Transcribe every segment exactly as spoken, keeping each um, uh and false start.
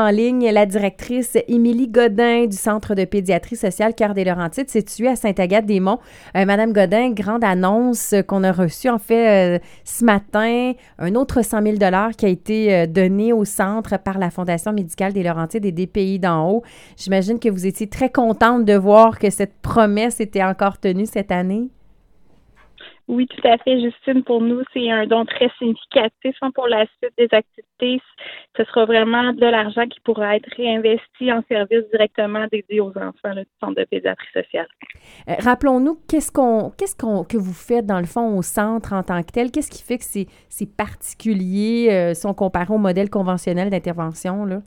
en ligne la directrice Émilie Godin du Centre de pédiatrie sociale Cœur des Laurentides, situé à Sainte-Agathe-des-Monts. Euh, Madame Godin, grande annonce qu'on a reçue en fait euh, ce matin, un autre cent mille dollars qui a été euh, donné au centre par la Fondation médicale des Laurentides et des Pays d'en haut. J'imagine que vous étiez très contente de voir que cette promesse était encore tenue cette année. Oui, tout à fait, Justine. Pour nous, c'est un don très significatif hein, pour la suite des activités. Ce sera vraiment de l'argent qui pourra être réinvesti en services directement dédiés aux enfants là, du Centre de pédiatrie sociale. Euh, rappelons-nous, qu'est-ce qu'on, qu'est-ce qu'on, que vous faites dans le fond au centre en tant que tel? Qu'est-ce qui fait que c'est, c'est particulier euh, si on compare au modèle conventionnel d'intervention, là?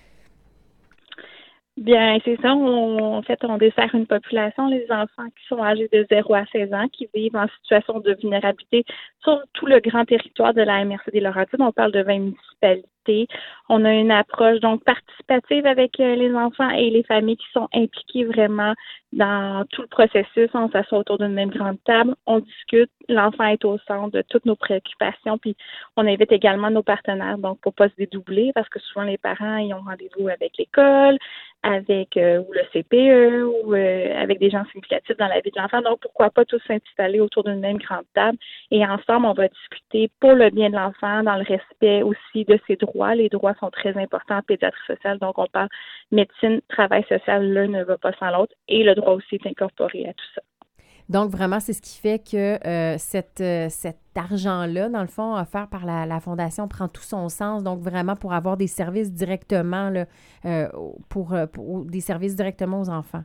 Bien, c'est ça. On, en fait, on dessert une population, les enfants qui sont âgés de zéro à seize ans, qui vivent en situation de vulnérabilité sur tout le grand territoire de la M R C des Laurentides. On parle de vingt municipalités. On a une approche donc participative avec euh, les enfants et les familles qui sont impliquées vraiment dans tout le processus. On s'assoit autour d'une même grande table, on discute. L'enfant est au centre de toutes nos préoccupations. Puis on invite également nos partenaires, donc pour pas se dédoubler, parce que souvent les parents ils ont rendez-vous avec l'école, avec euh, ou le C P E ou euh, avec des gens significatifs dans la vie de l'enfant. Donc, pourquoi pas tous s'installer autour d'une même grande table et ensemble, on va discuter pour le bien de l'enfant, dans le respect aussi de ses droits. Les droits sont très importants en pédiatrie sociale. Donc, on parle médecine, travail social, l'un ne va pas sans l'autre et le droit aussi est incorporé à tout ça. Donc, vraiment, c'est ce qui fait que euh, cette, euh, cet argent-là, dans le fond, offert par la, la Fondation, prend tout son sens. Donc, vraiment, pour avoir des services directement, là, euh, pour, pour des services directement aux enfants.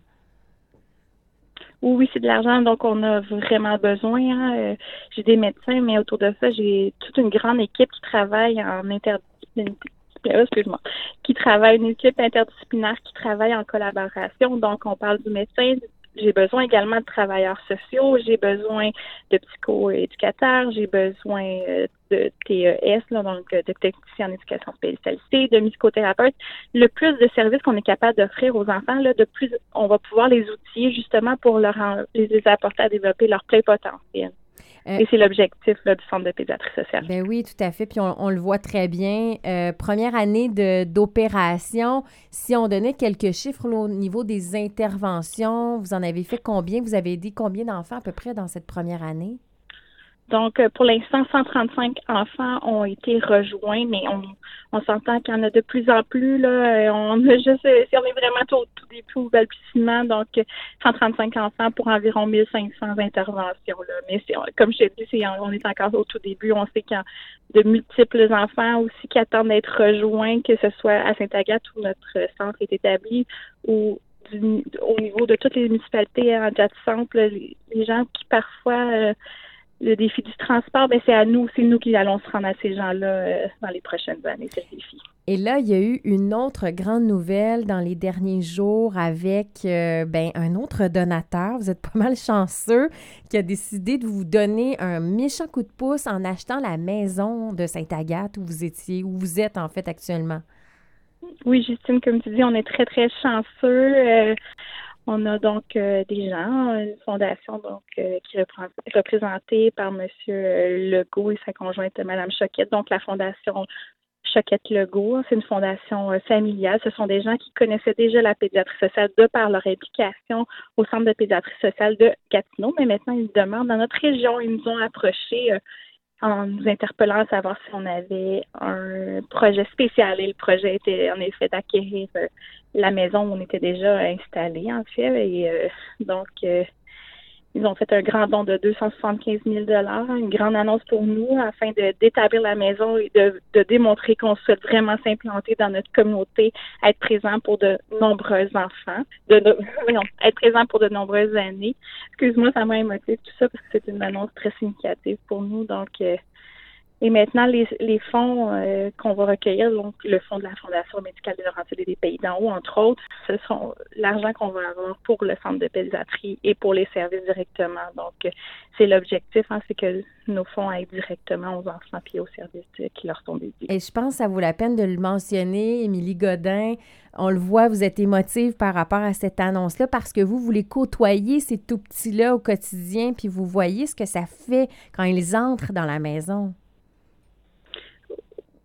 Oui, oui, c'est de l'argent, donc on a vraiment besoin. Hein. Euh, j'ai des médecins, mais autour de ça, j'ai toute une grande équipe qui travaille en interdisciplinarité. Excuse-moi, qui travaille, une équipe interdisciplinaire qui travaille en collaboration. Donc, on parle du médecin. J'ai besoin également de travailleurs sociaux, j'ai besoin de psychoéducateurs, j'ai besoin de T E S, là, donc de techniciens en éducation spécialisée, de musicothérapeutes. Le plus de services qu'on est capable d'offrir aux enfants, là, de plus on va pouvoir les outiller justement pour leur en, les apporter à développer leur plein potentiel. Euh, Et c'est l'objectif là, du Centre de pédiatrie sociale. Ben oui, tout à fait. Puis on, on le voit très bien. Euh, première année de, d'opération, si on donnait quelques chiffres là, au niveau des interventions, vous en avez fait combien? Vous avez aidé combien d'enfants à peu près dans cette première année? Donc, pour l'instant, cent trente-cinq enfants ont été rejoints, mais on, on s'entend qu'il y en a de plus en plus. Là, on a juste, si on est vraiment au tout début, au balbutiement, donc cent trente-cinq enfants pour environ mille cinq cents interventions. Là. Mais c'est, comme je te dis, c'est, on est encore au tout début. On sait qu'il y a de multiples enfants aussi qui attendent d'être rejoints, que ce soit à Sainte-Agathe où notre centre est établi ou du, au niveau de toutes les municipalités adjacentes, les, les gens qui parfois... Euh, le défi du transport, bien, c'est à nous, c'est nous qui allons se rendre à ces gens-là euh, dans les prochaines années, ce défi. Et là, il y a eu une autre grande nouvelle dans les derniers jours avec euh, ben, un autre donateur, vous êtes pas mal chanceux, qui a décidé de vous donner un méchant coup de pouce en achetant la maison de Sainte-Agathe où vous étiez, où vous êtes en fait actuellement. Oui, Justine, comme tu dis, on est très, très chanceux. Euh, On a donc euh, des gens, une fondation donc euh, qui est représentée par M. Legault et sa conjointe Mme Choquette. Donc la fondation Choquette Legault, c'est une fondation euh, familiale. Ce sont des gens qui connaissaient déjà la pédiatrie sociale de par leur implication au centre de pédiatrie sociale de Gatineau, mais maintenant ils demandent dans notre région, ils nous ont approchés euh, en nous interpellant à savoir si on avait un projet spécial. Et le projet était en effet d'acquérir euh, la maison où on était déjà installé, en fait. Et euh, donc, euh, ils ont fait un grand don de deux cent soixante-quinze mille dollars, une grande annonce pour nous afin de d'établir la maison et de, de démontrer qu'on souhaite vraiment s'implanter dans notre communauté, être présent pour de nombreux enfants, de, de non, être présent pour de nombreuses années. Excuse-moi, ça m'a émotif tout ça parce que c'est une annonce très significative pour nous. Donc, euh, et maintenant, les, les fonds euh, qu'on va recueillir, donc le fonds de la Fondation médicale des Laurentides et des Pays d'en haut, entre autres, ce sont l'argent qu'on va avoir pour le centre de pédiatrie et pour les services directement. Donc, euh, c'est l'objectif, hein, c'est que nos fonds aillent directement aux enfants et aux services euh, qui leur sont dédiés. Et je pense que ça vaut la peine de le mentionner, Émilie Godin. On le voit, vous êtes émotive par rapport à cette annonce-là parce que vous, vous les côtoyez, ces tout petits-là, au quotidien, puis vous voyez ce que ça fait quand ils entrent dans la maison.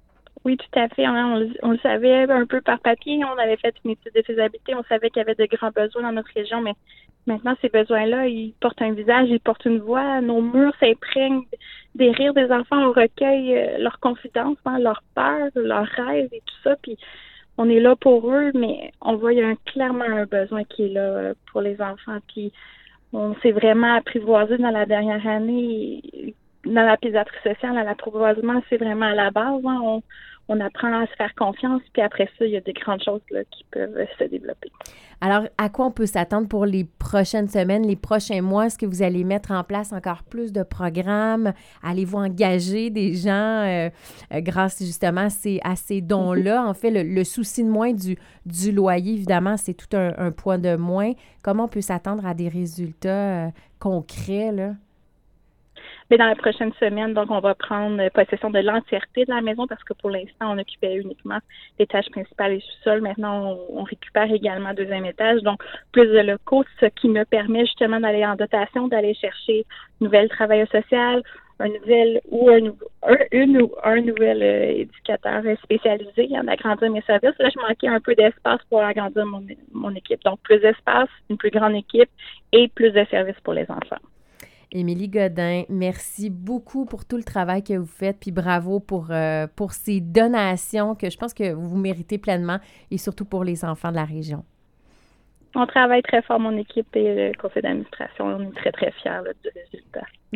Oui, tout à fait. On, le- on le savait un peu par papier. On avait fait une étude de faisabilité. On savait qu'il y avait de grands besoins dans notre région, mais maintenant, ces besoins-là, ils portent un visage, ils portent une voix. Nos murs s'imprègnent des rires des enfants. On recueille euh, leurs confidences, hein, leurs peurs, leurs rêves et tout ça. Puis, on est là pour eux, mais on voit qu'il y a un- clairement un besoin qui est là euh, pour les enfants. Puis, on s'est vraiment apprivoisé dans la dernière année. Dans la pédiatrie sociale, à l'apprivoisement, c'est vraiment à la base. Hein. On, on apprend à se faire confiance, puis après ça, il y a des grandes choses là, qui peuvent euh, se développer. Alors, à quoi on peut s'attendre pour les prochaines semaines, les prochains mois? Est-ce que vous allez mettre en place encore plus de programmes? Allez-vous engager des gens euh, euh, grâce justement à ces, à ces dons-là? En fait, le, le souci de moins du, du loyer, évidemment, c'est tout un, un poids de moins. Comment on peut s'attendre à des résultats euh, concrets, là? Mais dans la prochaine semaine, donc, on va prendre possession de l'entièreté de la maison parce que pour l'instant, on occupait uniquement l'étage principal et sous-sol. Maintenant, on, on récupère également le deuxième étage, donc plus de locaux, ce qui me permet justement d'aller en dotation, d'aller chercher une nouvelle travailleuse sociale, un nouvel ou un, nou- un une ou un nouvel euh, éducateur spécialisé, hein, d'agrandir mes services. Là, je manquais un peu d'espace pour agrandir mon, mon équipe. Donc, plus d'espace, une plus grande équipe et plus de services pour les enfants. Émilie Godin, merci beaucoup pour tout le travail que vous faites, puis bravo pour, euh, pour ces donations que je pense que vous méritez pleinement et surtout pour les enfants de la région. On travaille très fort, mon équipe et le conseil d'administration. On est très, très fiers là, du résultat.